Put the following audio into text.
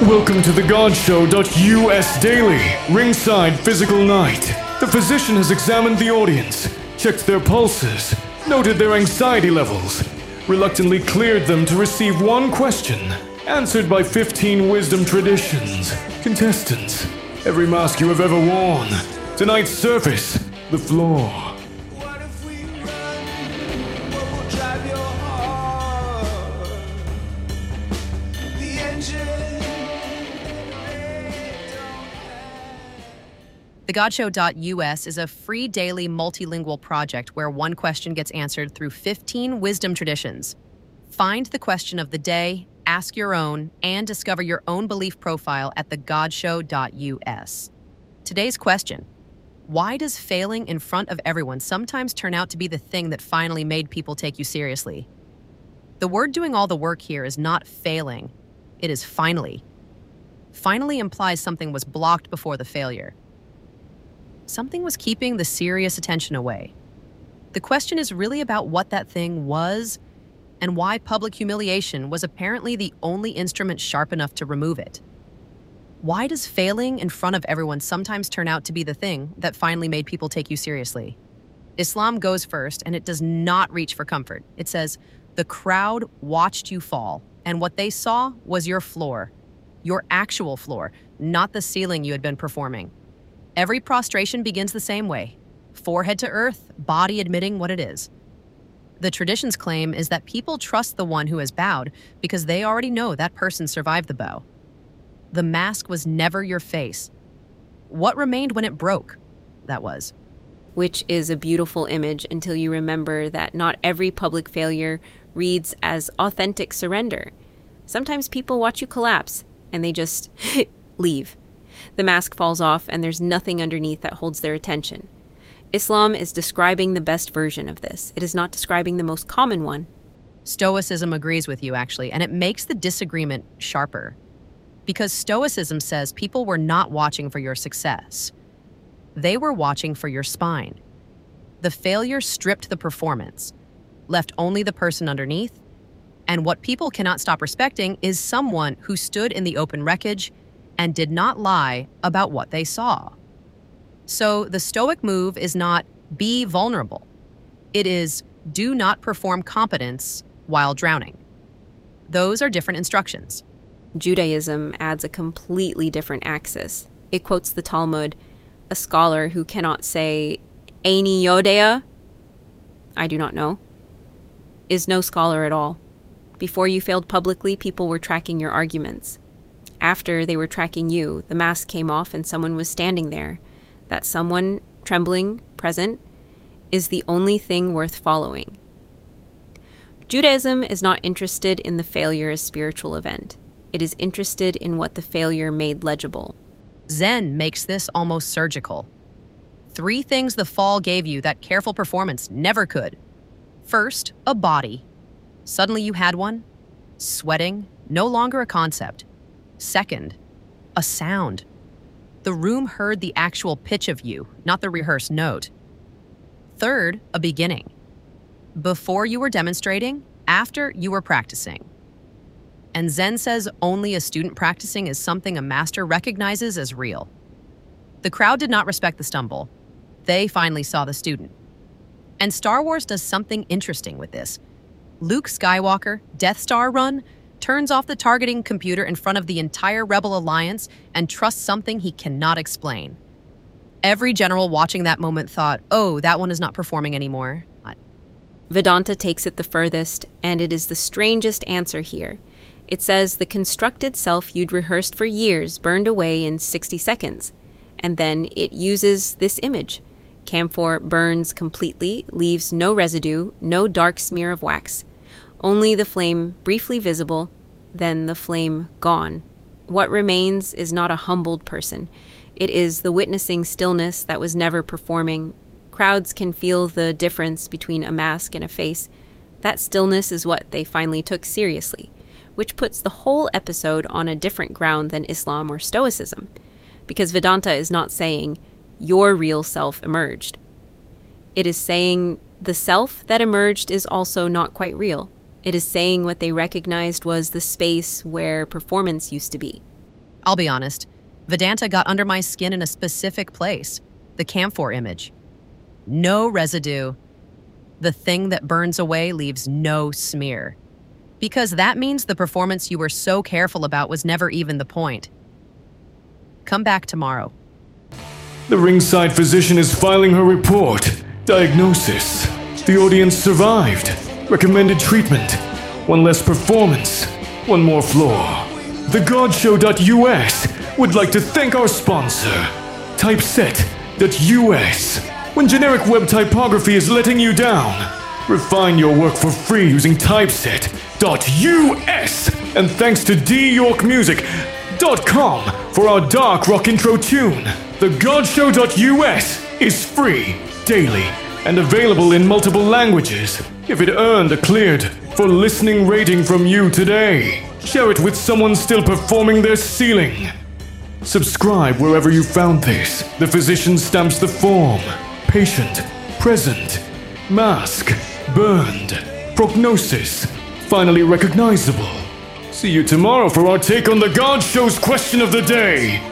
Welcome to the GodShow.us Daily, Ringside Physical Night. The physician has examined the audience, checked their pulses, noted their anxiety levels, reluctantly cleared them to receive one question, answered by 15 wisdom traditions. Contestants, every mask you have ever worn. Tonight's surface, the floor. What if we run? What will drive your heart? The engine. TheGodShow.us is a free daily multilingual project where one question gets answered through 15 wisdom traditions. Find the question of the day, ask your own, and discover your own belief profile at TheGodShow.us. Today's question: why does failing in front of everyone sometimes turn out to be the thing that finally made people take you seriously? The word doing all the work here is not failing, it is finally. Finally implies something was blocked before the failure. Something was keeping the serious attention away. The question is really about what that thing was and why public humiliation was apparently the only instrument sharp enough to remove it. Why does failing in front of everyone sometimes turn out to be the thing that finally made people take you seriously? Islam goes first, and it does not reach for comfort. It says, the crowd watched you fall, and what they saw was your floor, your actual floor, not the ceiling you had been performing. Every prostration begins the same way, forehead to earth, body admitting what it is. The tradition's claim is that people trust the one who has bowed because they already know that person survived the bow. The mask was never your face. What remained when it broke? That was. Which is a beautiful image until you remember that not every public failure reads as authentic surrender. Sometimes people watch you collapse and they just leave. The mask falls off and there's nothing underneath that holds their attention. Islam is describing the best version of this. It is not describing the most common one. Stoicism agrees with you, actually, and it makes the disagreement sharper. Because Stoicism says people were not watching for your success. They were watching for your spine. The failure stripped the performance, left only the person underneath, and what people cannot stop respecting is someone who stood in the open wreckage and did not lie about what they saw. So the Stoic move is not be vulnerable. It is do not perform competence while drowning. Those are different instructions. Judaism adds a completely different axis. It quotes the Talmud, a scholar who cannot say, Eini Yodea, I do not know, is no scholar at all. Before you failed publicly, people were tracking your arguments. After they were tracking you, the mask came off and someone was standing there. That someone, trembling, present, is the only thing worth following. Judaism is not interested in the failure as spiritual event. It is interested in what the failure made legible. Zen makes this almost surgical. 3 things the fall gave you that careful performance never could. First, a body. Suddenly you had one. Sweating, no longer a concept. Second, a sound. The room heard the actual pitch of you, not the rehearsed note. Third, a beginning. Before you were demonstrating, after you were practicing. And Zen says only a student practicing is something a master recognizes as real. The crowd did not respect the stumble. They finally saw the student. And Star Wars does something interesting with this. Luke Skywalker, Death Star run, turns off the targeting computer in front of the entire Rebel Alliance and trusts something he cannot explain. Every general watching that moment thought, oh, that one is not performing anymore. Vedanta takes it the furthest, and it is the strangest answer here. It says the constructed self you'd rehearsed for years burned away in 60 seconds. And then it uses this image. Camphor burns completely, leaves no residue, no dark smear of wax. Only the flame briefly visible, then the flame gone. What remains is not a humbled person. It is the witnessing stillness that was never performing. Crowds can feel the difference between a mask and a face. That stillness is what they finally took seriously, which puts the whole episode on a different ground than Islam or Stoicism. Because Vedanta is not saying, your real self emerged. It is saying the self that emerged is also not quite real. It is saying what they recognized was the space where performance used to be. I'll be honest, Vedanta got under my skin in a specific place, the camphor image. No residue. The thing that burns away leaves no smear. Because that means the performance you were so careful about was never even the point. Come back tomorrow. The ringside physician is filing her report. Diagnosis. The audience survived. Recommended treatment. One less performance. One more flaw. TheGodShow.us would like to thank our sponsor, Typeset.us. When generic web typography is letting you down, refine your work for free using Typeset.us. And thanks to DYorkMusic.com for our dark rock intro tune. TheGodShow.us is free, daily, and available in multiple languages. If it earned a cleared for listening rating from you today, share it with someone still performing their ceiling. Subscribe wherever you found this. The physician stamps the form. Patient, present, mask, burned, prognosis, finally recognizable. See you tomorrow for our take on the God Show's question of the day.